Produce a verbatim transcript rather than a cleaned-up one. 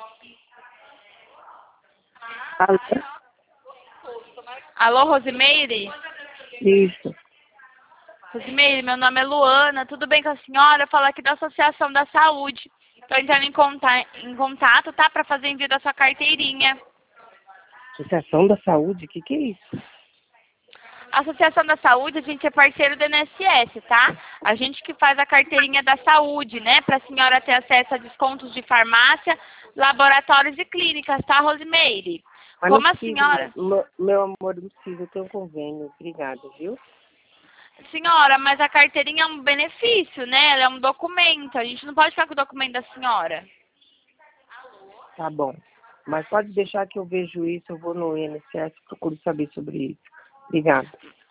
Alô? Alô, Rosimeire? Isso. Rosimeire, meu nome é Luana, tudo bem com a senhora? Eu falo aqui da Associação da Saúde. Estou entrando em, conta em contato, tá? Para fazer envio da sua carteirinha. Associação da Saúde? O que, que é isso? A Associação da Saúde, a gente é parceiro do I N S S, tá? A gente que faz a carteirinha da saúde, né? Para a senhora ter acesso a descontos de farmácia, laboratórios e clínicas, tá, Rosimeire? Mas Como não a precisa, senhora... meu, meu amor, não precisa, eu tenho um convênio. Obrigada, viu? Senhora, mas a carteirinha é um benefício, né? Ela é um documento. A gente não pode ficar com o documento da senhora. Tá bom. Mas pode deixar que eu vejo isso, eu vou no I N S S e procuro saber sobre isso. Obrigada.